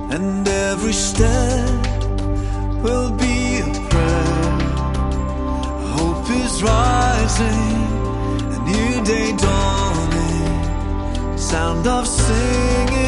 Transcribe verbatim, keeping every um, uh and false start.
and every step will be a prayer. Hope is rising, a new day dawning, sound of singing